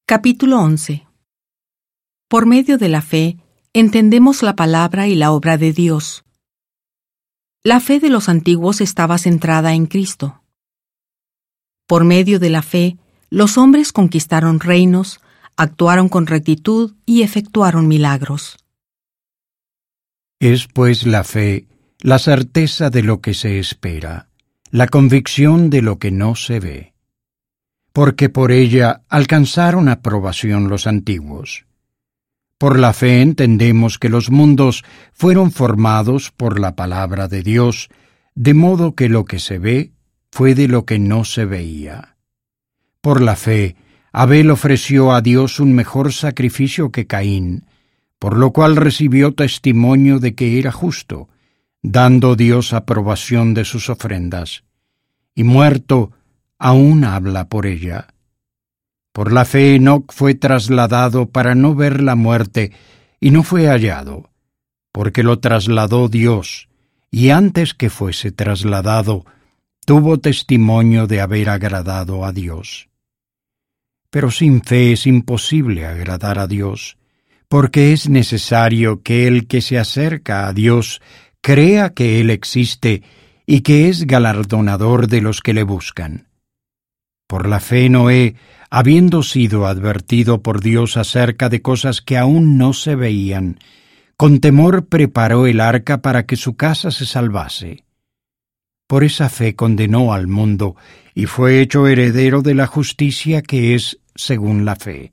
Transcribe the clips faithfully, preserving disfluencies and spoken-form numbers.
Capítulo once. Por medio de la fe, entendemos la palabra y la obra de Dios. La fe de los antiguos estaba centrada en Cristo. Por medio de la fe, los hombres conquistaron reinos, actuaron con rectitud y efectuaron milagros. Es pues la fe, la certeza de lo que se espera, la convicción de lo que no se ve. Porque por ella alcanzaron aprobación los antiguos. Por la fe entendemos que los mundos fueron formados por la palabra de Dios, de modo que lo que se ve fue de lo que no se veía. Por la fe, Abel ofreció a Dios un mejor sacrificio que Caín, por lo cual recibió testimonio de que era justo, dando Dios aprobación de sus ofrendas, y muerto, aún habla por ella. Por la fe Enoc fue trasladado para no ver la muerte, y no fue hallado, porque lo trasladó Dios, y antes que fuese trasladado, tuvo testimonio de haber agradado a Dios. Pero sin fe es imposible agradar a Dios, porque es necesario que el que se acerca a Dios crea que Él existe y que es galardonador de los que le buscan. Por la fe Noé, habiendo sido advertido por Dios acerca de cosas que aún no se veían, con temor preparó el arca para que su casa se salvase. Por esa fe condenó al mundo y fue hecho heredero de la justicia que es según la fe.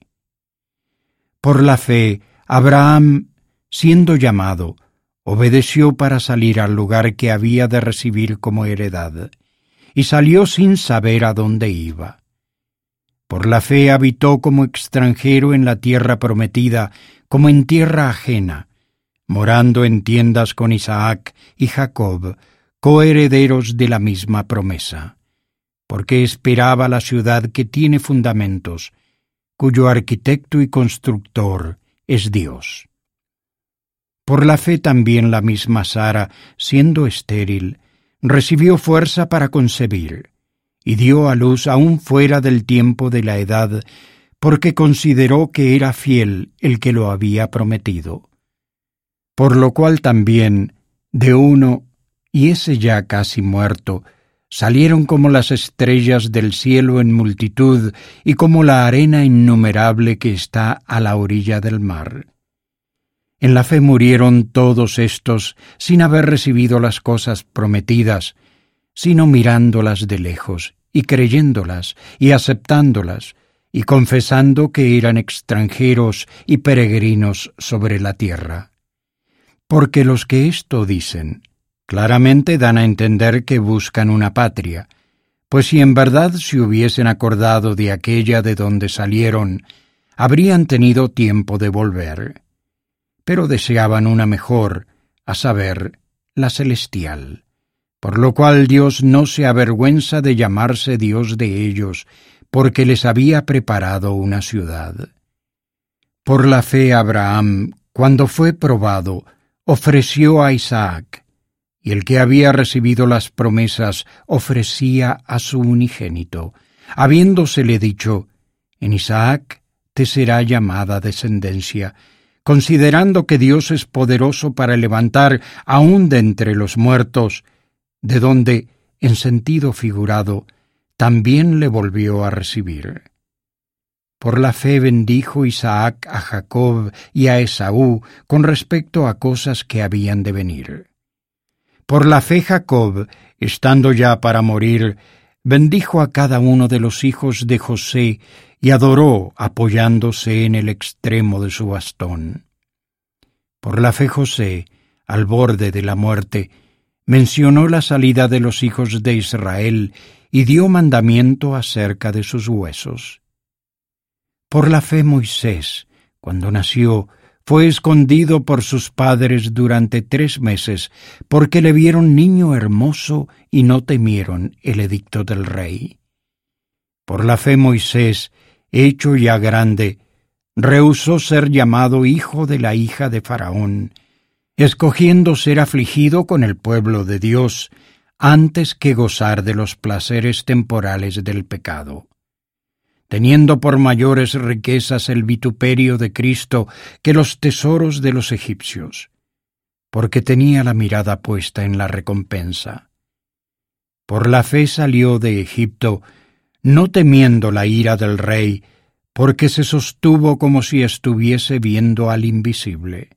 Por la fe, Abraham, siendo llamado, obedeció para salir al lugar que había de recibir como heredad, y salió sin saber a dónde iba. Por la fe habitó como extranjero en la tierra prometida, como en tierra ajena, morando en tiendas con Isaac y Jacob, coherederos de la misma promesa, porque esperaba la ciudad que tiene fundamentos, cuyo arquitecto y constructor es Dios. Por la fe también la misma Sara, siendo estéril, recibió fuerza para concebir, y dio a luz aún fuera del tiempo de la edad, porque consideró que era fiel el que lo había prometido. Por lo cual también, de uno, y ese ya casi muerto, salieron como las estrellas del cielo en multitud y como la arena innumerable que está a la orilla del mar. En la fe murieron todos estos sin haber recibido las cosas prometidas, sino mirándolas de lejos y creyéndolas y aceptándolas y confesando que eran extranjeros y peregrinos sobre la tierra. Porque los que esto dicen, claramente dan a entender que buscan una patria, pues si en verdad se hubiesen acordado de aquella de donde salieron, habrían tenido tiempo de volver. Pero deseaban una mejor, a saber, la celestial, por lo cual Dios no se avergüenza de llamarse Dios de ellos, porque les había preparado una ciudad. Por la fe Abraham, cuando fue probado, ofreció a Isaac, y el que había recibido las promesas ofrecía a su unigénito, habiéndosele dicho, en Isaac te será llamada descendencia, considerando que Dios es poderoso para levantar aún de entre los muertos, de donde, en sentido figurado, también le volvió a recibir. Por la fe bendijo Isaac a Jacob y a Esaú con respecto a cosas que habían de venir. Por la fe Jacob, estando ya para morir, bendijo a cada uno de los hijos de José y adoró apoyándose en el extremo de su bastón. Por la fe José, al borde de la muerte, mencionó la salida de los hijos de Israel y dio mandamiento acerca de sus huesos. Por la fe Moisés, cuando nació, fue escondido por sus padres durante tres meses, porque le vieron niño hermoso y no temieron el edicto del rey. Por la fe Moisés, hecho ya grande, rehusó ser llamado hijo de la hija de Faraón, escogiendo ser afligido con el pueblo de Dios, antes que gozar de los placeres temporales del pecado. teniendo por mayores riquezas el vituperio de Cristo que los tesoros de los egipcios, porque tenía la mirada puesta en la recompensa. Por la fe salió de Egipto, no temiendo la ira del rey, porque se sostuvo como si estuviese viendo al invisible.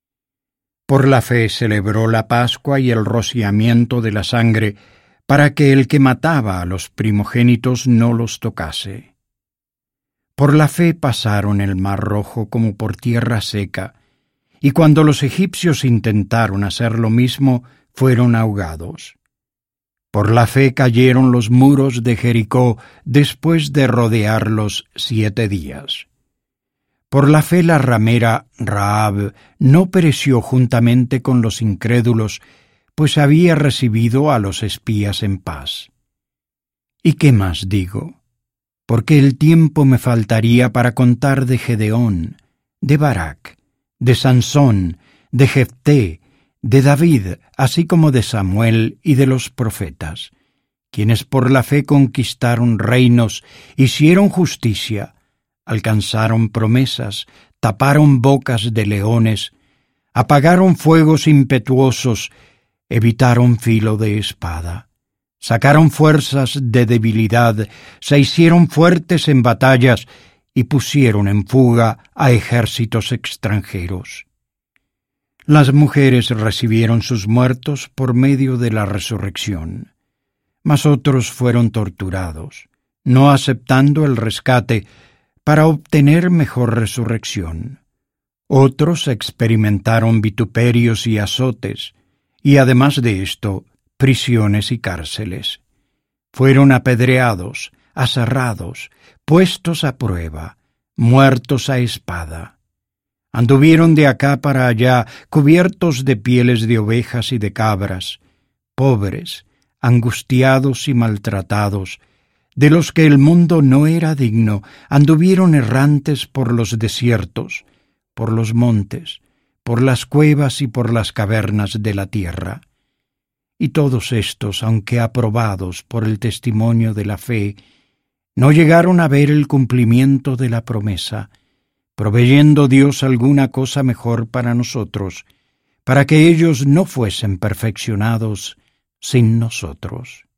Por la fe celebró la Pascua y el rociamiento de la sangre, para que el que mataba a los primogénitos no los tocase. Por la fe pasaron el mar Rojo como por tierra seca, y cuando los egipcios intentaron hacer lo mismo, fueron ahogados. Por la fe cayeron los muros de Jericó después de rodearlos siete días. Por la fe la ramera Rahab no pereció juntamente con los incrédulos, pues había recibido a los espías en paz. ¿Y qué más digo? Porque el tiempo me faltaría para contar de Gedeón, de Barak, de Sansón, de Jefté, de David, así como de Samuel y de los profetas, quienes por la fe conquistaron reinos, hicieron justicia, alcanzaron promesas, taparon bocas de leones, apagaron fuegos impetuosos, evitaron filo de espada, sacaron fuerzas de debilidad, se hicieron fuertes en batallas y pusieron en fuga a ejércitos extranjeros. Las mujeres recibieron sus muertos por medio de la resurrección, mas otros fueron torturados, no aceptando el rescate para obtener mejor resurrección. Otros experimentaron vituperios y azotes, y además de esto, prisiones y cárceles. Fueron apedreados, aserrados, puestos a prueba, muertos a espada. Anduvieron de acá para allá, cubiertos de pieles de ovejas y de cabras, pobres, angustiados y maltratados, de los que el mundo no era digno, anduvieron errantes por los desiertos, por los montes, por las cuevas y por las cavernas de la tierra. Y todos estos, aunque aprobados por el testimonio de la fe, no llegaron a ver el cumplimiento de la promesa, proveyendo Dios alguna cosa mejor para nosotros, para que ellos no fuesen perfeccionados sin nosotros.